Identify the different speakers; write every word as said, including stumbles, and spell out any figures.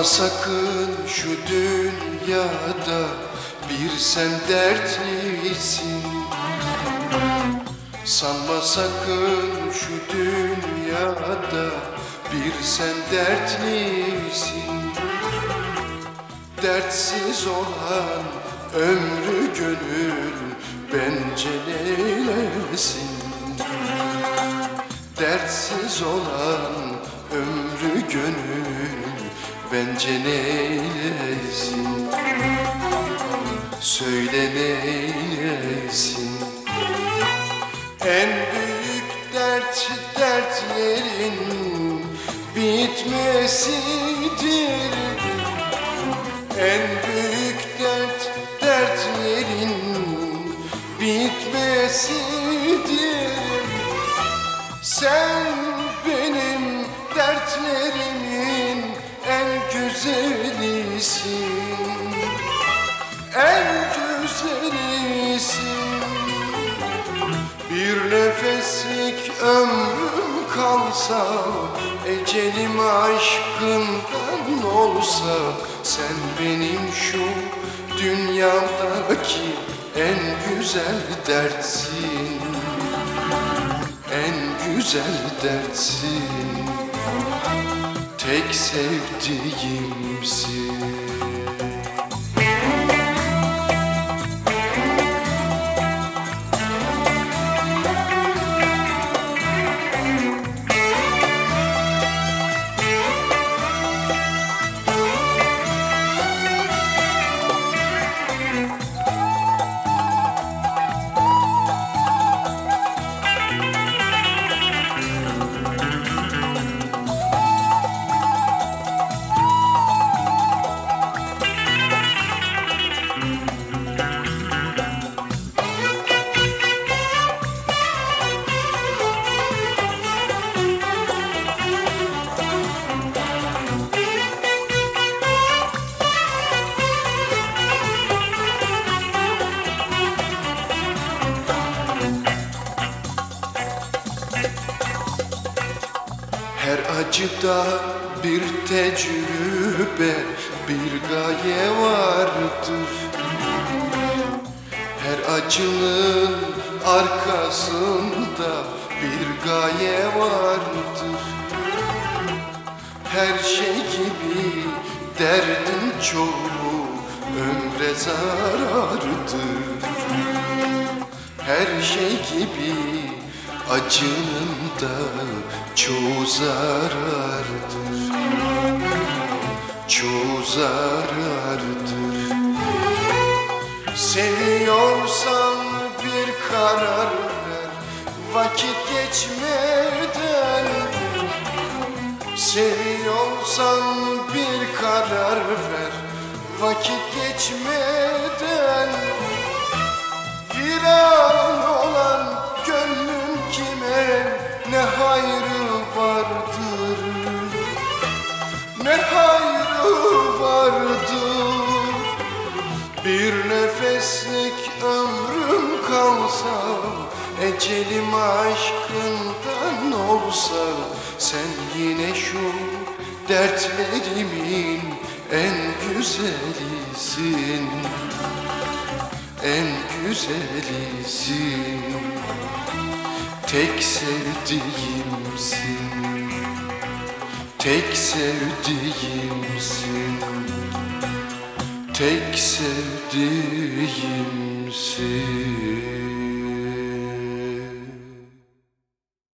Speaker 1: Sanma sakın şu dünyada bir sen dertlisin. Sanma sakın şu dünyada bir sen dertlisin. Dertsiz olan ömrü gönül bence neylesin. Dertsiz olan ömrü gönül bence neylesin. Söyle neylesin. En büyük dert dertlerin bitmesidir. En büyük dert dertlerin bitmesidir. Sen benim dertlerimin en güzelisin. En güzelisin. Bir nefeslik ömrüm kalsa, ecelim aşkından olsa, sen benim şu dünyadaki en güzel dertsin. En güzel dertsin. Tek sevdiğimsin. Her acıda bir tecrübe, bir gaye vardır. Her acının arkasında bir gaye vardır. Her şey gibi derdin çoğu ömre zarardır. Her şey gibi acının da çoğu zarardır. Çoğu zarardır. Seviyorsan bir karar ver vakit geçmeden. Seviyorsan bir karar ver vakit geçmeden. Viran olan gönlün kime ne hayrı vardır, ne hayrı vardır. Bir nefeslik ömrüm kalsa, ecelim aşkından olsa, sen yine şu dertlerimin en güzelisin. En güzelisin. Tek sevdiğimsin. Tek sevdiğimsin. Tek sevdiğimsin.